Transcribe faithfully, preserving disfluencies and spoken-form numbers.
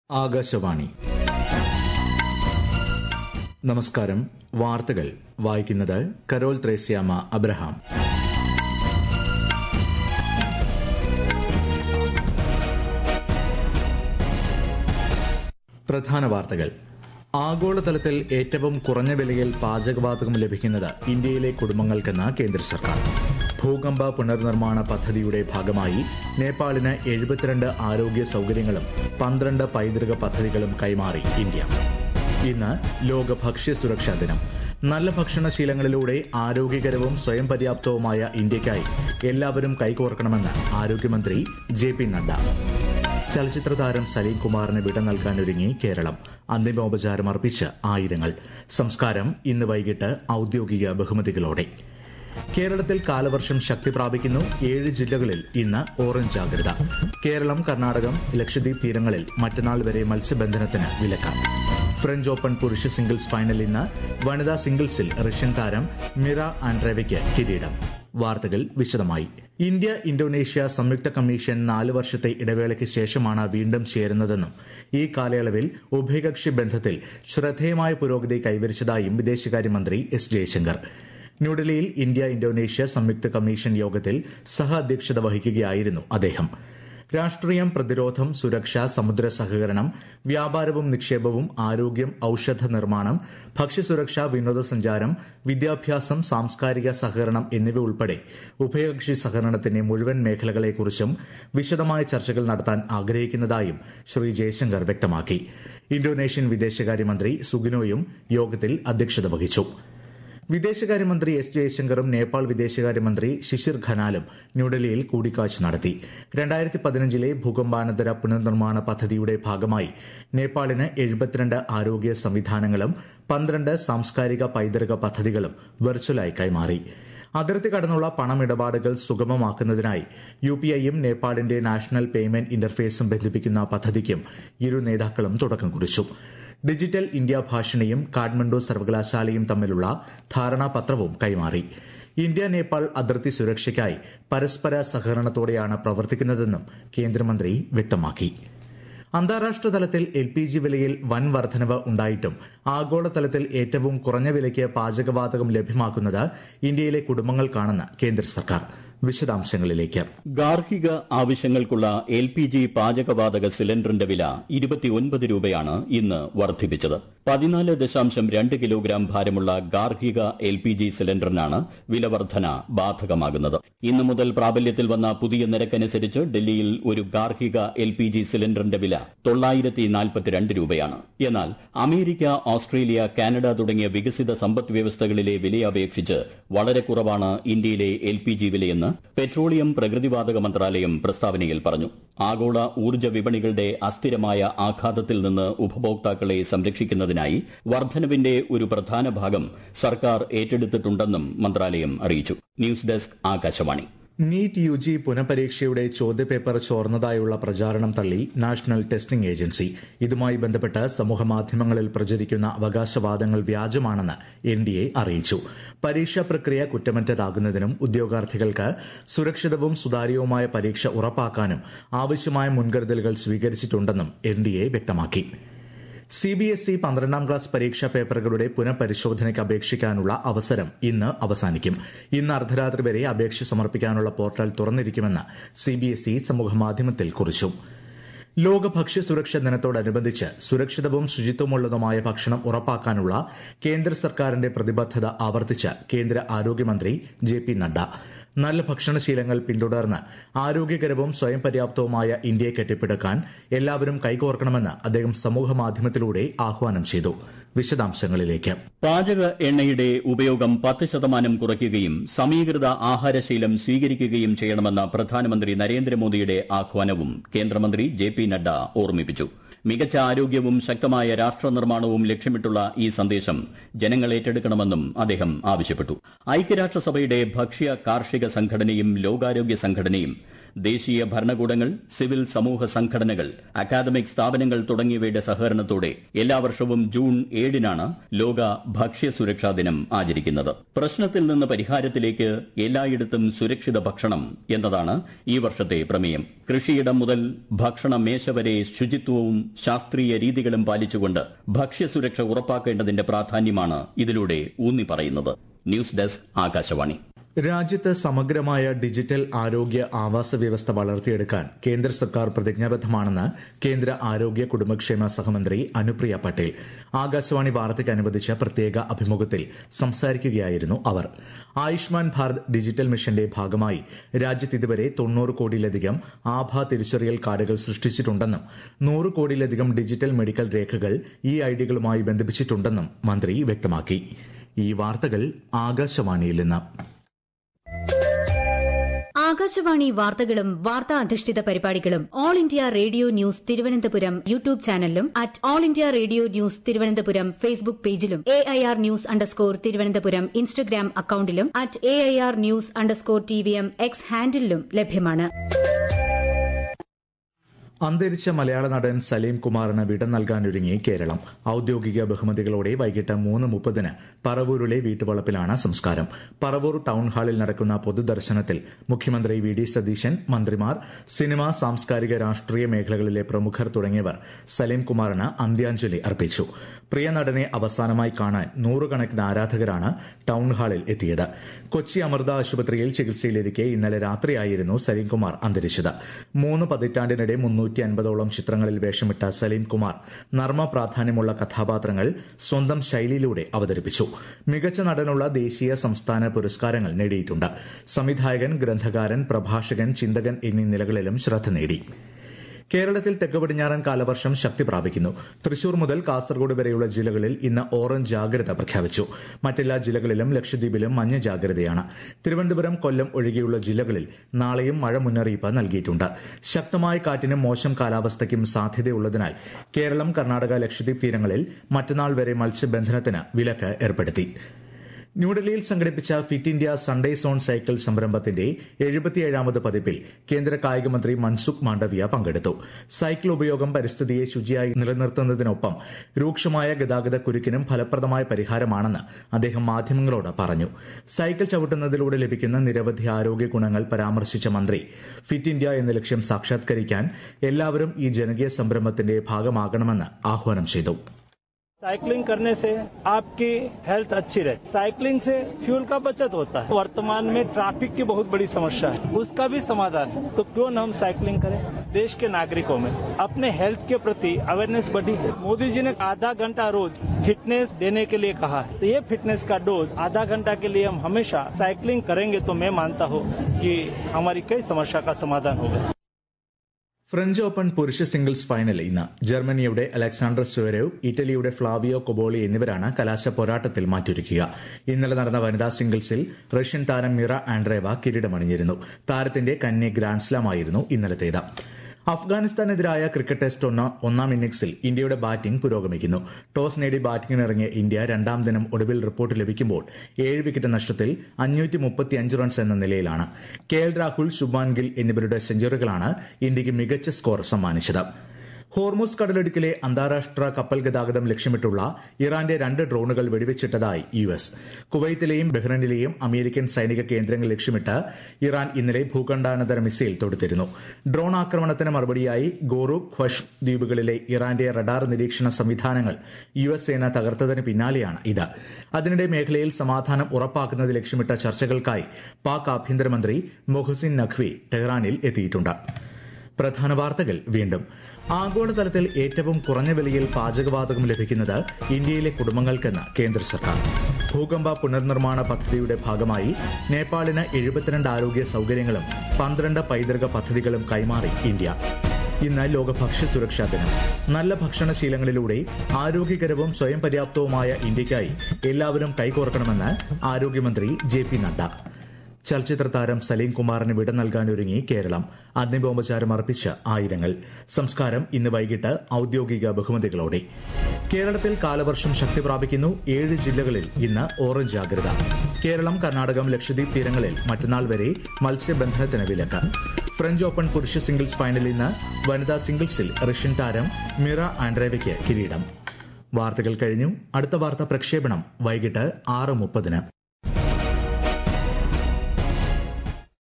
ആകാശവാണി. നമസ്കാരം. വാർത്തകൾ വായിക്കുന്നത് കരോൾ ത്രേസ്യാമ അബ്രഹാം. പ്രധാന വാർത്തകൾ. ആഗോളതലത്തിൽ ഏറ്റവും കുറഞ്ഞ വിലയിൽ പാചകവാതകം ലഭിക്കുന്നത് ഇന്ത്യയിലെ കുടുംബങ്ങൾക്കെന്ന് കേന്ദ്ര സർക്കാർ. ഭൂകമ്പ പുനർനിർമ്മാണ പദ്ധതിയുടെ ഭാഗമായി നേപ്പാളിന് എഴുപത്തിരണ്ട് ആരോഗ്യ സൌകര്യങ്ങളും പന്ത്രണ്ട് പൈതൃക പദ്ധതികളും കൈമാറി ഇന്ത്യ. ഇന്ന് ലോക ഭക്ഷ്യ സുരക്ഷാ ദിനം. നല്ല ഭക്ഷണശീലങ്ങളിലൂടെ ആരോഗ്യകരവും സ്വയം പര്യാപ്തവുമായ ഇന്ത്യയ്ക്കായി എല്ലാവരും കൈകോർക്കണമെന്ന് ആരോഗ്യമന്ത്രി ജെ പി നഡ്ഡ. ചലച്ചിത്ര താരം സലീം കുമാറിന് വിട നൽകാനൊരുങ്ങി കേരളം. അന്തിമോപചാരം അർപ്പിച്ച് ആയിരങ്ങൾ. സംസ്കാരം ഇന്ന് വൈകിട്ട് ഔദ്യോഗിക ബഹുമതികളോടെ. കേരളത്തിൽ കാലവർഷം ശക്തി പ്രാപിക്കുന്നു. ഏഴ് ജില്ലകളിൽ ഇന്ന് ഓറഞ്ച് ജാഗ്രത. കേരളം, കർണാടകം, ലക്ഷദ്വീപ് തീരങ്ങളിൽ മറ്റന്നാൾ വരെ മത്സ്യബന്ധനത്തിന് വിലക്ക്. ഫ്രഞ്ച് ഓപ്പൺ പുരുഷ സിംഗിൾസ് ഫൈനൽ ഇന്ന്. വനിതാ സിംഗിൾസിൽ റഷ്യൻ താരം മിറ ആൻഡ്രേവയ്ക്ക് കിരീടം. വാർത്തകൾ വിശദമായി. ഇന്ത്യ ഇന്തോനേഷ്യ സംയുക്ത കമ്മീഷൻ നാല് വർഷത്തെ ഇടവേളയ്ക്ക് ശേഷമാണ് വീണ്ടും ചേരുന്നതെന്നും ഈ കാലയളവിൽ ഉഭയകക്ഷി ബന്ധത്തിൽ ശ്രദ്ധേയമായ പുരോഗതി കൈവരിച്ചതായും വിദേശകാര്യമന്ത്രി എസ് ജയശങ്കർ. ന്യൂഡൽഹിയിൽ ഇന്ത്യ ഇന്തോനേഷ്യ സംയുക്ത കമ്മീഷൻ യോഗത്തിൽ സഹ അധ്യക്ഷത വഹിക്കുകയായിരുന്നു അദ്ദേഹം. രാഷ്ട്രീയം, പ്രതിരോധം, സുരക്ഷ, സമുദ്ര സഹകരണം, വ്യാപാരവും നിക്ഷേപവും, ആരോഗ്യം, ഔഷധ നിർമ്മാണം, ഭക്ഷ്യസുരക്ഷ, വിനോദസഞ്ചാരം, വിദ്യാഭ്യാസം, സാംസ്കാരിക സഹകരണം എന്നിവ ഉൾപ്പെടെ ഉഭയകക്ഷി സഹകരണത്തിന്റെ മുഴുവൻ മേഖലകളെക്കുറിച്ചും വിശദമായ ചർച്ചകൾ നടത്താൻ ആഗ്രഹിക്കുന്നതായും ശ്രീ ജയശങ്കർ വ്യക്തമാക്കി. ഇന്തോനേഷ്യൻ വിദേശകാര്യമന്ത്രി സുഗിനോയും യോഗത്തിൽ അധ്യക്ഷത വഹിച്ചു. വിദേശകാര്യമന്ത്രി എസ് ജയശങ്കറും നേപ്പാൾ വിദേശകാര്യമന്ത്രി ശിശിർ ഖനാലും ന്യൂഡൽഹിയിൽ കൂടിക്കാഴ്ച നടത്തി. രണ്ടായിരത്തി പതിനഞ്ചിലെ ഭൂകമ്പാനന്തര പുനർനിർമ്മാണ പദ്ധതിയുടെ ഭാഗമായി നേപ്പാളിന് എഴുപത്തിരണ്ട് ആരോഗ്യ സംവിധാനങ്ങളും പന്ത്രണ്ട് സാംസ്കാരിക പൈതൃക പദ്ധതികളും വെർച്വലായി കൈമാറി. അതിർത്തി കടന്നുള്ള പണമിടപാടുകൾ സുഗമമാക്കുന്നതിനായി യു പി ഐയും നേപ്പാളിന്റെ നാഷണൽ പേയ്മെന്റ് ഇന്റർഫേസും ബന്ധിപ്പിക്കുന്ന പദ്ധതിക്കും ഇരു നേതാക്കളും തുടക്കം കുറിച്ചു. ഡിജിറ്റൽ ഇന്ത്യ ഭാഷിണിയും കാഠ്മണ്ഡു സർവകലാശാലയും തമ്മിലുള്ള ധാരണാപത്രവും കൈമാറി. ഇന്ത്യ നേപ്പാൾ അതിർത്തി സുരക്ഷയ്ക്കായി പരസ്പര സഹകരണത്തോടെയാണ് പ്രവർത്തിക്കുന്നതെന്നും കേന്ദ്രമന്ത്രി വ്യക്തമാക്കി. അന്താരാഷ്ട്ര തലത്തിൽ എൽ പി ജി വിലയിൽ വൻ വർധനവ് ഉണ്ടായിട്ടും ആഗോളതലത്തിൽ ഏറ്റവും കുറഞ്ഞ വിലയ്ക്ക് പാചകവാതകം ലഭ്യമാക്കുന്നത് ഇന്ത്യയിലെ കുടുംബങ്ങൾക്കാണെന്ന് കേന്ദ്ര സർക്കാർ. വിശദാംശങ്ങളിലേക്ക്. ഗാർഹിക ആവശ്യങ്ങൾക്കുള്ള എൽ പി ജി പാചകവാതക സിലിണ്ടറിന്റെ വില ഇരുപത്തിയൊൻപത് രൂപയാണ് ഇന്ന് വർദ്ധിപ്പിച്ചത്. പതിനാല് ദശാംശം രണ്ട് കിലോഗ്രാം ഭാരമുള്ള ഗാർഹിക എൽ പി ജി സിലിണ്ടറിനാണ് വില വർധന ബാധകമാകുന്നത്. ഇന്നു മുതൽ പ്രാബല്യത്തിൽ വന്ന പുതിയ നിരക്കനുസരിച്ച് ഡൽഹിയിൽ ഒരു ഗാർഹിക എൽ പി ജി സിലിണ്ടറിന്റെ വില തൊള്ളായിരത്തി നാൽപ്പത്തിരണ്ട് രൂപയാണ്. എന്നാൽ അമേരിക്ക, ഓസ്ട്രേലിയ, കാനഡ തുടങ്ങിയ വികസിത സമ്പദ് വ്യവസ്ഥകളിലെ വിലയെ അപേക്ഷിച്ച് വളരെ കുറവാണ് ഇന്ത്യയിലെ എൽ പി ജി വിലയെന്ന് പെട്രോളിയം പ്രകൃതിവാതക മന്ത്രാലയം പ്രസ്താവനയിൽ പറഞ്ഞു. ആഗോള ഊർജ്ജ വിപണികളുടെ അസ്ഥിരമായ ആഘാതത്തിൽ നിന്ന് ഉപഭോക്താക്കളെ സംരക്ഷിക്കുന്നതിനായി വർധനവിന്റെ ഒരു പ്രധാന ഭാഗം സർക്കാർ ഏറ്റെടുത്തിട്ടുണ്ടെന്നും മന്ത്രാലയം അറിയിച്ചു. News desk, Akashvani. NEET U G പുനഃപരീക്ഷയുടെ ചോദ്യപേപ്പർ ചോർന്നതായുള്ള പ്രചാരണം തള്ളി നാഷണൽ ടെസ്റ്റിംഗ് ഏജൻസി. ഇതുമായി ബന്ധപ്പെട്ട് സമൂഹമാധ്യമങ്ങളിൽ പ്രചരിക്കുന്ന അവകാശവാദങ്ങൾ വ്യാജമാണെന്ന് എൻ ഡി എ അറിയിച്ചു. പരീക്ഷാ പ്രക്രിയ കുറ്റമറ്റതാകുന്നതിനും ഉദ്യോഗാർത്ഥികൾക്ക് സുരക്ഷിതവും സുതാര്യവുമായ പരീക്ഷ ഉറപ്പാക്കാനും ആവശ്യമായ മുൻകരുതലുകൾ സ്വീകരിച്ചിട്ടുണ്ടെന്നും എൻ ഡി എ വ്യക്തമാക്കി. സി ബി എസ് ഇ പന്ത്രണ്ടാം ക്ലാസ് പരീക്ഷാ പേപ്പറുകളുടെ പുനഃപരിശോധനയ്ക്ക് അപേക്ഷിക്കാനുള്ള അവസരം ഇന്ന് അവസാനിക്കും. ഇന്ന് അർദ്ധരാത്രി വരെ അപേക്ഷ സമർപ്പിക്കാനുള്ള പോർട്ടൽ തുറന്നിരിക്കുമെന്ന് സി ബി എസ് ഇ സമൂഹമാധ്യമത്തിൽ കുറിച്ചു. ലോക ഭക്ഷ്യ സുരക്ഷാ ദിനത്തോടനുബന്ധിച്ച് സുരക്ഷിതവും ശുചിത്വമുള്ളതുമായ ഭക്ഷണം ഉറപ്പാക്കാനുള്ള കേന്ദ്ര സർക്കാരിന്റെ പ്രതിബദ്ധത ആവർത്തിച്ച് കേന്ദ്ര ആരോഗ്യമന്ത്രി ജെ പി നഡ്ഡ. നല്ല ഭക്ഷണശീലങ്ങൾ പിന്തുടർന്ന് ആരോഗ്യകരവും സ്വയം പര്യാപ്തവുമായ ഇന്ത്യയെ കെട്ടിപ്പടുക്കാൻ എല്ലാവരും കൈകോർക്കണമെന്ന് അദ്ദേഹം സമൂഹമാധ്യമത്തിലൂടെ ആഹ്വാനം ചെയ്തു. വിശദാംശങ്ങളിലേക്ക്. പാചക എണ്ണയുടെ ഉപയോഗം പത്ത് ശതമാനം കുറയ്ക്കുകയും സമീകൃത ആഹാരശീലം സ്വീകരിക്കുകയും ചെയ്യണമെന്ന പ്രധാനമന്ത്രി നരേന്ദ്രമോദിയുടെ ആഹ്വാനവും കേന്ദ്രമന്ത്രി ജെ പി നഡ്ഡ ഓർമ്മിപ്പിച്ചു. മികച്ച ആരോഗ്യവും ശക്തമായ രാഷ്ട്ര നിർമ്മാണവും ലക്ഷ്യമിട്ടുള്ള ഈ സന്ദേശം ജനങ്ങൾ ഏറ്റെടുക്കണമെന്നും അദ്ദേഹം ആവശ്യപ്പെട്ടു. ഐക്യരാഷ്ട്രസഭയുടെ ഭക്ഷ്യ കാർഷിക സംഘടനയും ലോകാരോഗ്യ സംഘടനയും ദേശീയ ഭരണകൂടങ്ങൾ, സിവിൽ സമൂഹ സംഘടനകൾ, അക്കാദമിക് സ്ഥാപനങ്ങൾ തുടങ്ങിയവയുടെ സഹകരണത്തോടെ എല്ലാ വർഷവും ജൂൺ ഏഴിനാണ് ലോക ഭക്ഷ്യസുരക്ഷാ ദിനം ആചരിക്കുന്നത്. പ്രശ്നത്തിൽ നിന്ന് പരിഹാരത്തിലേക്ക് എല്ലായിടത്തും സുരക്ഷിത ഭക്ഷണം എന്നതാണ് ഈ വർഷത്തെ പ്രമേയം. കൃഷിയിടം മുതൽ ഭക്ഷണ മേശ വരെ ശുചിത്വവും ശാസ്ത്രീയ രീതികളും പാലിച്ചുകൊണ്ട് ഭക്ഷ്യസുരക്ഷ ഉറപ്പാക്കേണ്ടതിന്റെ പ്രാധാന്യമാണ് ഇതിലൂടെ ഊന്നി പറയുന്നത്. News desk Akashvani. രാജ്യത്ത് സമഗ്രമായ ഡിജിറ്റൽ ആരോഗ്യ ആവാസ വ്യവസ്ഥ വളർത്തിയെടുക്കാൻ കേന്ദ്ര സർക്കാർ പ്രതിജ്ഞാബദ്ധമാണെന്ന് കേന്ദ്ര ആരോഗ്യ കുടുംബക്ഷേമ സഹമന്ത്രി അനുപ്രിയ പട്ടേൽ ആകാശവാണി വാർത്തയ്ക്ക് അനുവദിച്ച പ്രത്യേക അഭിമുഖത്തിൽ സംസാരിക്കുകയായിരുന്നു അവർ. ആയുഷ്മാൻ ഭാരത് ഡിജിറ്റൽ മിഷന്റെ ഭാഗമായി രാജ്യത്ത് ഇതുവരെ തൊണ്ണൂറ് കോടിയിലധികം ആഭ തിരിച്ചറിയൽ കാർഡുകൾ സൃഷ്ടിച്ചിട്ടുണ്ടെന്നും നൂറ് കോടിയിലധികം ഡിജിറ്റൽ മെഡിക്കൽ രേഖകൾ ഈ ഐഡികളുമായി ബന്ധിപ്പിച്ചിട്ടുണ്ടെന്നും മന്ത്രി വ്യക്തമാക്കി. ഈ വാർത്തകൾ ആകാശവാണിയിൽ നിന്ന്. ആകാശവാണി വാർത്തകളും വാർത്താ അധിഷ്ഠിത പരിപാടികളും all India radio news Thiruvananthapuram YouTube ചാനലിലും at all India radio news Thiruvananthapuram Facebook പേജിലും A I R news underscore Thiruvananthapuram Instagram അക്കൌണ്ടിലും at A I R news underscore T V M X ഹാൻഡിലും ലഭ്യമാണ്. അന്തരിച്ച മലയാള നടൻ സലീം കുമാറിന് വിട നൽകാനൊരുങ്ങി കേരളം. ഔദ്യോഗിക ബഹുമതികളോടെ വൈകിട്ട് മൂന്ന് മുപ്പതിന് പറവൂരിലെ വീട്ടുവളപ്പിലാണ് സംസ്കാരം. പറവൂർ ടൌൺ ഹാളിൽ നടക്കുന്ന പൊതുദർശനത്തിൽ മുഖ്യമന്ത്രി വി ഡി സതീശൻ, മന്ത്രിമാർ, സിനിമ, സാംസ്കാരിക, രാഷ്ട്രീയ മേഖലകളിലെ പ്രമുഖർ തുടങ്ങിയവർ സലീം കുമാറിന് അന്ത്യാഞ്ജലി അർപ്പിച്ചു. പ്രിയ നടനെ അവസാനമായി കാണാൻ നൂറുകണക്കിന് ആരാധകരാണ് ടൌൺ ഹാളിൽ എത്തിയത്. കൊച്ചി അമൃത ആശുപത്രിയിൽ ചികിത്സയിലിരിക്കെ ഇന്നലെ രാത്രിയായിരുന്നു സലീംകുമാർ അന്തരിച്ചത്. മൂന്ന് പതിറ്റാണ്ടിനിടെ മുന്നൂറ്റി അൻപതോളം ചിത്രങ്ങളിൽ വേഷമിട്ട സലീംകുമാർ നർമ്മ പ്രാധാന്യമുള്ള കഥാപാത്രങ്ങൾ സ്വന്തം ശൈലിയിലൂടെ അവതരിപ്പിച്ചു. മികച്ച നടനുള്ള ദേശീയ, സംസ്ഥാന പുരസ്കാരങ്ങൾ നേടിയിട്ടുണ്ട്. സംവിധായകൻ, ഗ്രന്ഥകാരൻ, പ്രഭാഷകൻ, ചിന്തകൻ എന്നീ നിലകളിലും ശ്രദ്ധ നേടി. കേരളത്തിൽ തെക്ക് പടിഞ്ഞാറൻ കാലവർഷം ശക്തി പ്രാപിക്കുന്നു. തൃശൂർ മുതൽ കാസർഗോഡ് വരെയുള്ള ജില്ലകളിൽ ഇന്ന് ഓറഞ്ച് ജാഗ്രത പ്രഖ്യാപിച്ചു. മറ്റെല്ലാ ജില്ലകളിലും ലക്ഷദ്വീപിലും മഞ്ഞ ജാഗ്രതയാണ്. തിരുവനന്തപുരം, കൊല്ലം ഒഴികെയുള്ള ജില്ലകളിൽ നാളെയും മഴ മുന്നറിയിപ്പ് നൽകിയിട്ടുണ്ട്. ശക്തമായ കാറ്റിനും മോശം കാലാവസ്ഥയ്ക്കും സാധ്യതയുള്ളതിനാൽ കേരളം, കർണാടക, ലക്ഷദ്വീപ് തീരങ്ങളിൽ മറ്റന്നാൾ വരെ മത്സ്യബന്ധനത്തിന് വിലക്ക് ഏർപ്പെടുത്തി. ന്യൂഡൽഹിയിൽ സംഘടിപ്പിച്ച fit India Sunday zone cycle സംരംഭത്തിന്റെ എഴുപത്തിയേഴാമത് പതിപ്പിൽ കേന്ദ്ര കായികമന്ത്രി മൻസുഖ് മാണ്ഡവ്യ പങ്കെടുത്തു. സൈക്കിൾ ഉപയോഗം പരിസ്ഥിതിയെ ശുചിയായി നിലനിർത്തുന്നതിനൊപ്പം രൂക്ഷമായ ഗതാഗത കുരുക്കിനും ഫലപ്രദമായ പരിഹാരമാണെന്ന് അദ്ദേഹം മാധ്യമങ്ങളോട് പറഞ്ഞു. സൈക്കിൾ ചവിട്ടുന്നതിലൂടെ ലഭിക്കുന്ന നിരവധി ആരോഗ്യ ഗുണങ്ങൾ പരാമർശിച്ച മന്ത്രി ഫിറ്റ് ഇന്ത്യ എന്ന ലക്ഷ്യം സാക്ഷാത്കരിക്കാൻ എല്ലാവരും ഈ ജനകീയ സംരംഭത്തിന്റെ ഭാഗമാകണമെന്ന് ആഹ്വാനം ചെയ്തു. साइकिलिंग करने से आपकी हेल्थ अच्छी रहती है. साइकिलिंग से फ्यूल का बचत होता है. वर्तमान में ट्रैफिक की बहुत बड़ी समस्या है, उसका भी समाधान है. तो क्यों न हम साइकिलिंग करें. देश के नागरिकों में अपने हेल्थ के प्रति अवेयरनेस बढ़ी है. मोदी जी ने आधा घंटा रोज फिटनेस देने के लिए कहा है. तो ये फिटनेस का डोज आधा घंटा के लिए हम हमेशा साइकिलिंग करेंगे तो मैं मानता हूँ कि हमारी कई समस्या का समाधान होगा. ഫ്രഞ്ച് ഓപ്പൺ പുരുഷ സിംഗിൾസ് ഫൈനൽ ഇന്ന്. ജർമ്മനിയുടെ അലക്സാണ്ടർ സ്വരേവ്, ഇറ്റലിയുടെ ഫ്ലാവിയോ കൊബോളി എന്നിവരാണ് കലാശ പോരാട്ടത്തിൽ മാറ്റൊരുക്കുക. ഇന്നലെ നടന്ന വനിതാ സിംഗിൾസിൽ റഷ്യൻ താരം മിറ ആൻഡ്രേവ കിരീടമണിഞ്ഞിരുന്നു. താരത്തിന്റെ കന്നി ഗ്രാൻഡ്സ്ലാമായിരുന്നു ഇന്നലത്തേത്. അഫ്ഗാനിസ്ഥാനെതിരായ ക്രിക്കറ്റ് ടെസ്റ്റ് ഒന്നാം ഇന്നിംഗ്സിൽ ഇന്ത്യയുടെ ബാറ്റിംഗ് പുരോഗമിക്കുന്നു. ടോസ് നേടി ബാറ്റിംഗിനിറങ്ങിയ ഇന്ത്യ രണ്ടാം ദിനം ഒടുവിൽ റിപ്പോർട്ട് ലഭിക്കുമ്പോൾ ഏഴ് വിക്കറ്റ് നഷ്ടത്തിൽ അഞ്ഞൂറ്റി മുപ്പത്തിയഞ്ച് റൺസ് എന്ന നിലയിലാണ്. കെ എൽ രാഹുൽ, ശുഭ്മാൻ ഗിൽ എന്നിവരുടെ സെഞ്ചുറികളാണ് ഇന്ത്യയ്ക്ക് മികച്ച സ്കോർ സമ്മാനിച്ചത്. ഹോർമുസ് കടലിടുക്കിലെ അന്താരാഷ്ട്ര കപ്പൽ ഗതാഗതം ലക്ഷ്യമിട്ടുള്ള ഇറാന്റെ രണ്ട് ഡ്രോണുകൾ വെടിവെച്ചിട്ടതായി യു എസ്. കുവൈത്തിലെയും ബഹ്റൈനിലെയും അമേരിക്കൻ സൈനിക കേന്ദ്രങ്ങൾ ലക്ഷ്യമിട്ട് ഇറാൻ ഇന്നലെ ഭൂഖണ്ഡാനന്തര മിസൈൽ തൊടുത്തിരുന്നു. ഡ്രോൺ ആക്രമണത്തിന് മറുപടിയായി ഗോറൂഖ്, ഖ്വഷ് ദ്വീപുകളിലെ ഇറാന്റെ റഡാർ നിരീക്ഷണ സംവിധാനങ്ങൾ യു എസ് സേന തകർത്തതിന് പിന്നാലെയാണ് ഇത്. അതിനിടെ മേഖലയിൽ സമാധാനം ഉറപ്പാക്കുന്നത് ലക്ഷ്യമിട്ട ചർച്ചകൾക്കായി പാക് ആഭ്യന്തരമന്ത്രി മൊഹസിൻ നഖ്വി ടെഹ്റാനിൽ എത്തിയിട്ടുണ്ട്. പ്രധാന വാർത്തകൾ വീണ്ടും. ആഗോളതലത്തിൽ ഏറ്റവും കുറഞ്ഞ വിലയിൽ പാചകവാതകം ലഭിക്കുന്നത് ഇന്ത്യയിലെ കുടുംബങ്ങൾക്കെന്ന് കേന്ദ്ര സർക്കാർ. ഭൂകമ്പ പുനർനിർമ്മാണ പദ്ധതിയുടെ ഭാഗമായി നേപ്പാളിന് എഴുപത്തിരണ്ട് ആരോഗ്യ സൌകര്യങ്ങളും പന്ത്രണ്ട് പൈതൃക പദ്ധതികളും കൈമാറി ഇന്ത്യ. ഇന്ന് ലോക ഭക്ഷ്യസുരക്ഷാ ദിനം. നല്ല ഭക്ഷണശീലങ്ങളിലൂടെ ആരോഗ്യകരവും സ്വയം പര്യാപ്തവുമായ ഇന്ത്യയ്ക്കായി എല്ലാവരും കൈകോർക്കണമെന്ന് ആരോഗ്യമന്ത്രി ജെ പി നദ്ദ. ചലച്ചിത്ര താരം സലീം കുമാറിന് വിട നൽകാനൊരുങ്ങി കേരളം. അന്തിമോപചാരം അർപ്പിച്ച് ആയിരങ്ങൾ. സംസ്കാരം ഇന്ന് വൈകിട്ട് ഔദ്യോഗിക ബഹുമതികളോടെ. കേരളത്തിൽ കാലവർഷം ശക്തി പ്രാപിക്കുന്നു. ഏഴ് ജില്ലകളിൽ ഇന്ന് ഓറഞ്ച് ജാഗ്രത. കേരളം, കർണാടകം, ലക്ഷദ്വീപ് തീരങ്ങളിൽ മറ്റന്നാൾ വരെ മത്സ്യബന്ധനത്തിന് വിലക്ക്. ഫ്രഞ്ച് ഓപ്പൺ പുരുഷ സിംഗിൾസ് ഫൈനലിൽ ഇന്ന് വനിതാ സിംഗിൾസിൽ റഷ്യൻ താരം മിറ ആൻഡ്രേവയ്ക്ക് കിരീടം. വാർത്തകൾ കഴിഞ്ഞു. അടുത്ത വാർത്താ പ്രക്ഷേപണം വൈകിട്ട് ആറ് മുപ്പതിന്.